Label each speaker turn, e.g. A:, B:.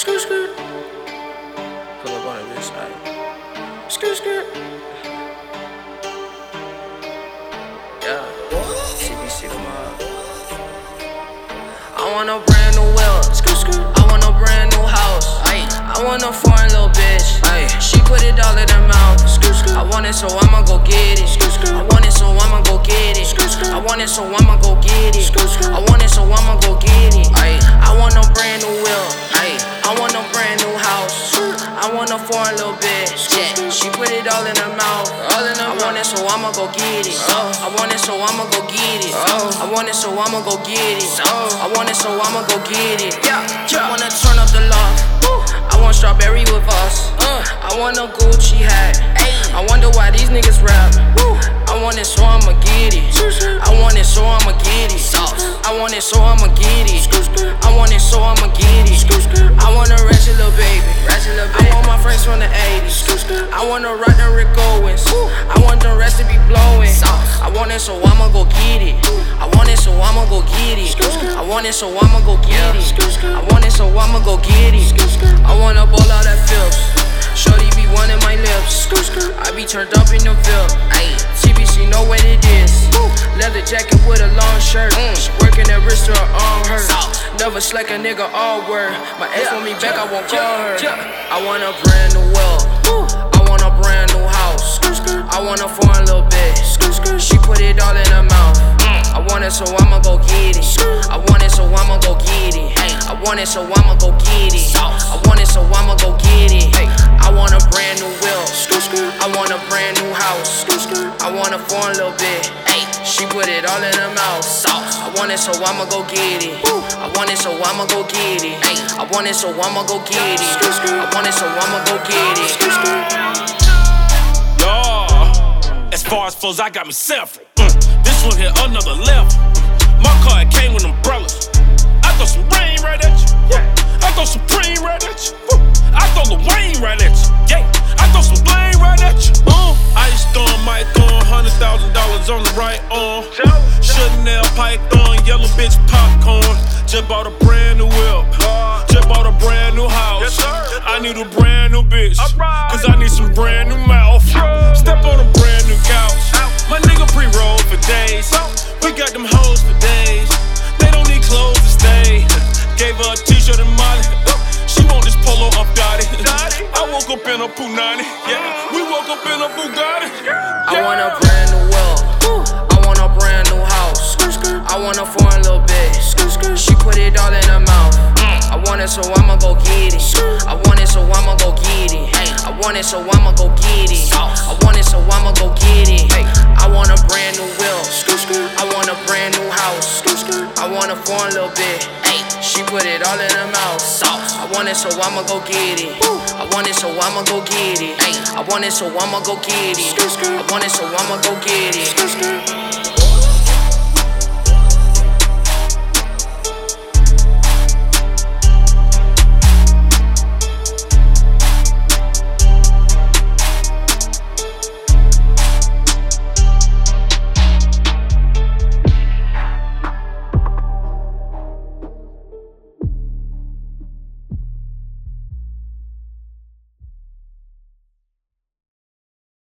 A: Skirt, skirt. Pull up on a bitch, ayy. Skirt, skirt. Yeah. CBC the mob. I want a brand new wheel. Skirt, skirt. I want a brand new house. Ayy. I want a foreign little bitch. Ayy. She put it all in her mouth. Skirt, skirt. I want it, so I'ma go get it. Skirt, skirt. I want it, so I'ma go get it. Skirt, skirt. I want it, so I'ma go get it. Skirt, skirt. I want it, so I'ma go get it. Ayy. I want a brand new wheel. Ayy. I want a brand new house. I want a foreign little bitch. Yeah. She put it all in her mouth. I want it, so I'ma go get it. I want it, so I'ma go get it. I want it, so I'ma go get it. I want it, so I'ma go get it. Yeah. I wanna turn up the loft. I want strawberry with us. I want a Gucci hat. I wonder why these niggas rap. I want it, so I'ma get it. I want it, so I'ma get it. I want it, so I'ma get it. I want it, so I'ma get it. I want a ratchet little baby. I want my friends from the 80s. I wanna rock the Rick Owens. I want the rest to be blowing. I want it, so I'ma go get it. I want it, so I'ma go get it. I want it, so I'ma go get it. I want it, so I'ma go get it. I wanna ball out that Phillips. Shorty be wanting my lips. I be turned up in the Ville. TBC know what it is. Leather jacket with a long shirt. She working that wrist to her arm hurt. Never slack a nigga all word. My ex want me back, I won't call her. I want a brand new wheel. I want a brand new house. I want a foreign little bitch. She put it all in her mouth. I want it, so I'ma go get it. I want it, so I'ma go get it. I want it, so I'ma go get it. I want it, so I'ma go get it. I want a brand new wheel. I want a brand new house. I want a foreign little bitch. She put it all in her mouth. I want it, so I'ma go get it. I want it, so I'ma go get it. I want it, so I'ma go get it. I want it, so I'ma go get it.
B: Yeah, as far as flows, I got me several. This one here, another level. My car, it came with umbrellas. I throw some rain right at you. I throw some cream right at you. I throw the Wayne right at you. Yeah, I throw some blame right at you. Ice storm, mic on, $100,000 on the right arm. Chanel python, yellow bitch popcorn. Just bought a brand new whip. Just bought a brand new house. I need a brand new bitch, cause I need some brand new mouth. Step on a brand new couch. My nigga pre-roll for days. We got them hoes for days. They don't need clothes to stay. Gave her a t-shirt and Molly. She want this polo up Gotti. I woke up in a Punani. Yeah, we woke up in a Bugatti.
A: I want a brand new wheel. I want a brand new house. I want a foreign little bitch. She put it all in her mouth. I want it, so I'ma go get it. I want it, so I'ma go get it. I want it, so I'ma go get it. I want it, so I'ma go get it. I want a brand new wheel. I want a brand new house. I want a foreign little bitch. She put it all in her mouth. I want it, so I'ma go get it. I want it, so I'ma go get it. I want it, so I'ma go get it. I want it, so I'ma go get it.